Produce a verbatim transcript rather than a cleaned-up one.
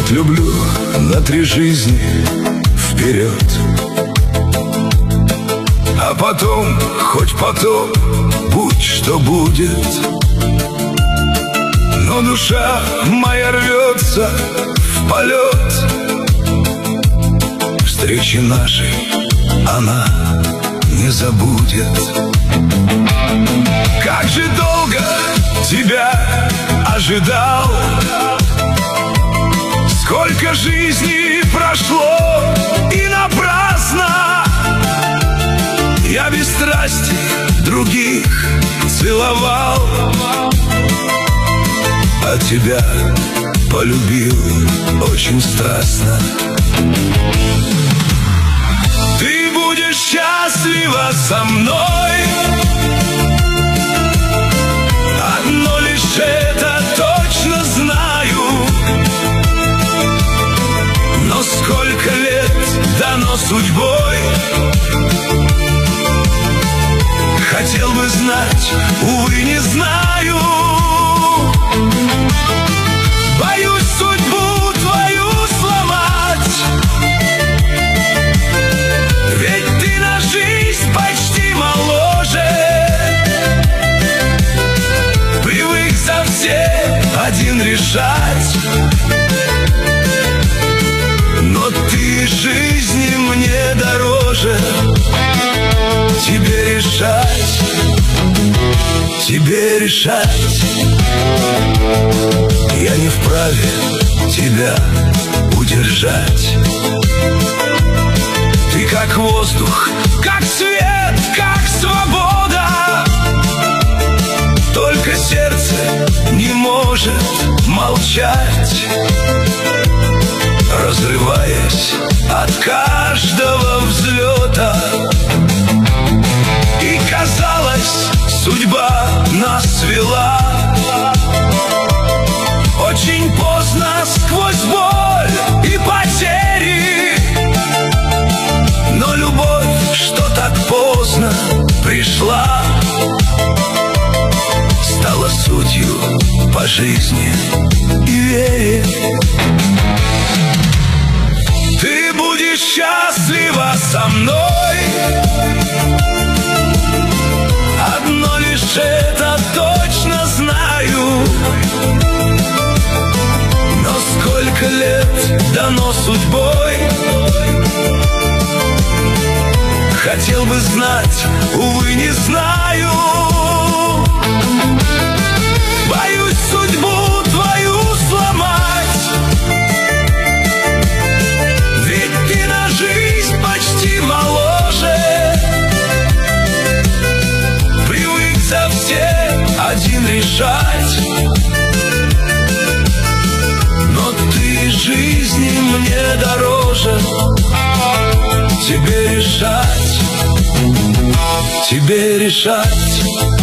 люблю на три жизни вперед. А потом, хоть потом, будь что будет. Но душа моя рвется в полет. Встречи нашей она не забудет. Как же долго тебя ожидал, сколько жизней прошло и напрасно. Я без страсти других целовал, а тебя полюбил очень страстно. Ты будешь счастлива со мной, одно лишь это точно знаю. Но сколько лет дано судьбой, хотел бы знать, увы, не знаю. Боюсь судьбу твою сломать, ведь ты на жизнь почти моложе. Привык за все один решать, но ты жизни мне дороже. Тебе решать, тебе решать. Я не вправе тебя удержать. Ты как воздух, как свет, как свобода. Только сердце не может молчать, разрываясь от каждого взлета. И казалось, судьба нас свела. Очень поздно, сквозь боль и потери. Но любовь, что так поздно пришла, стала сутью по жизни и вере. Ты будешь счастлива со мной, одно лишь это точно знаю. Но сколько лет дано судьбой, хотел бы знать, увы, не знаю. Боюсь судьбу твою сломать, ведь ты на жизнь почти моложе. Привык за все один решать, но ты жизни мне дороже. Тебе решать, тебе решать.